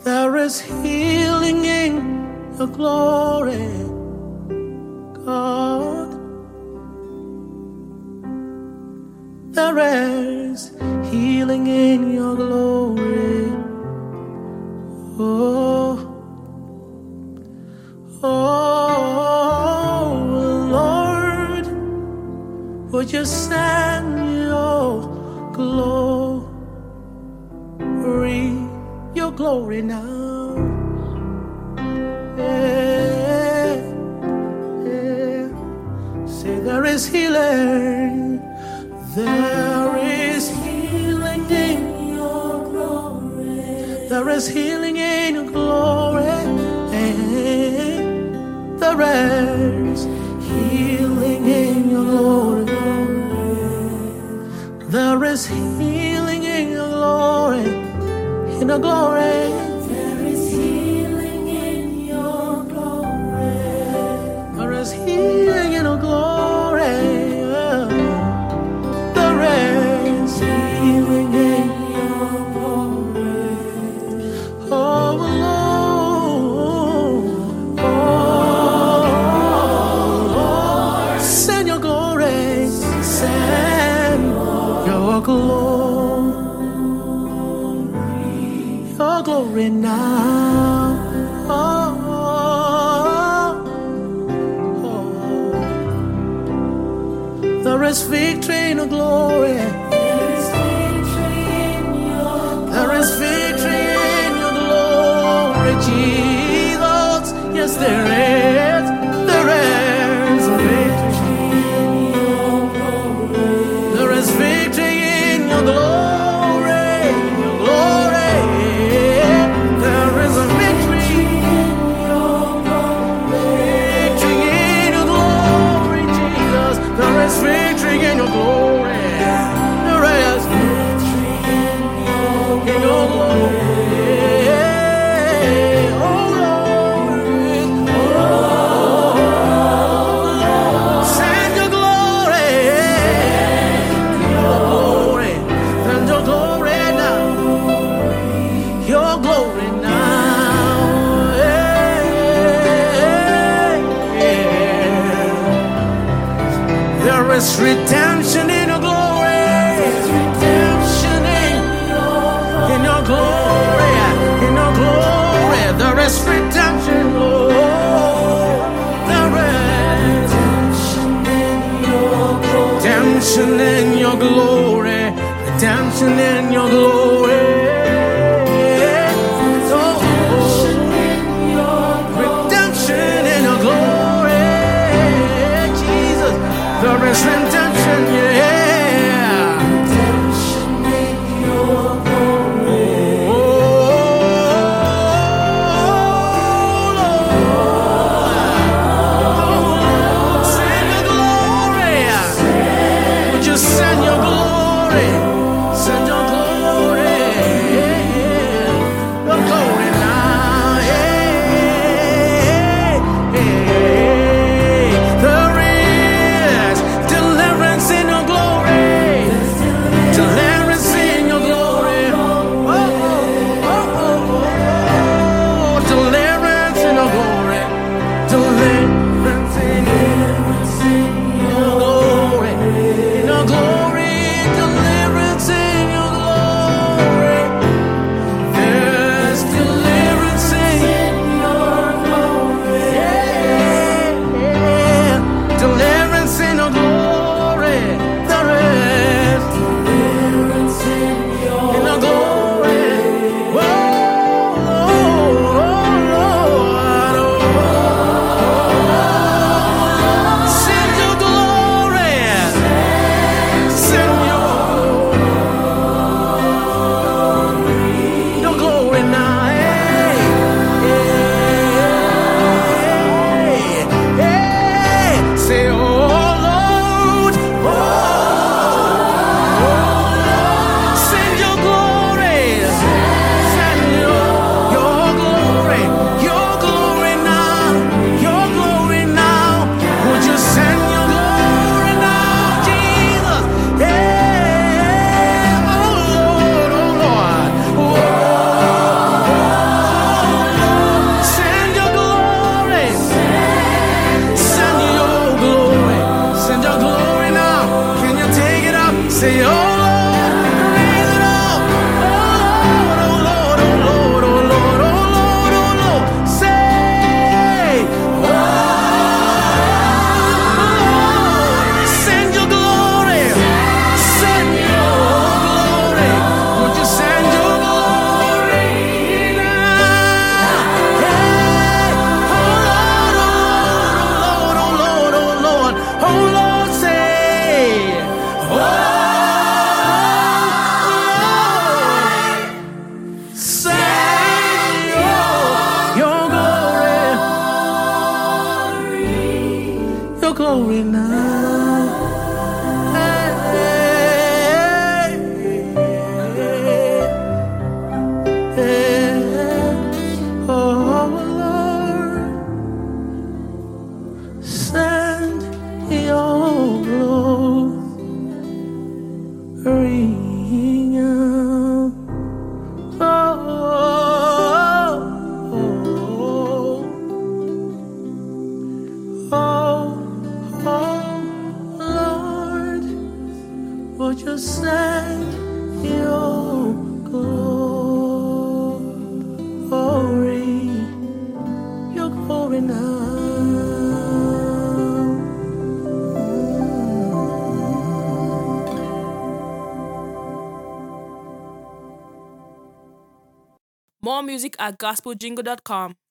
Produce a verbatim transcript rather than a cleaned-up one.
There is healing in your glory, God. There is healing in your glory. Oh, oh Lord, would you send your glory, your glory now? Yeah, yeah. Say there is healing. There is healing in your glory. There is healing in your glory. There is healing in your glory. There is healing in your glory. In your glory. There is healing in your glory. There is healing in your glory. Healing in your glory. Oh Lord, oh Lord, send your glory, send your glory, your glory now. Oh, oh, oh. There is victory in your glory. Jesus, yes there is, there is victory in your glory. There is victory in your glory, your glory. There is a victory in your glory, victory in your glory, Jesus. There is victory in your glory. There is victory in your glory. There is redemption in your glory. There's redemption in your, in your glory. In your glory. There is redemption, Lord. There is redemption in your glory. Redemption in your glory. Redemption in your glory. Jesus. There is redemption, yeah. Redemption in your glory. Oh, Lord. Send your glory. Would you send your glory? Send your glory. Your glory now, yeah. There is deliverance in your glory. Deliverance in your glory. Oh, oh, oh, oh, oh. Deliverance in your glory. Deliverance in your glory. In your glory, deliverance. say, oh Lord, raise it up. Oh Lord, oh Lord, oh Lord, oh Lord, oh Lord. Say, oh Lord, send your glory. Send your glory. Would you send your glory now? Hey, oh Lord, oh Lord, oh Lord, oh Lord, oh Lord, say, oh Lord, send your, your glory, your glory now. Oh Lord, send your glory now. Oh, oh, oh, Lord, would you send your glory, your glory now? More music at gospel jingle dot com.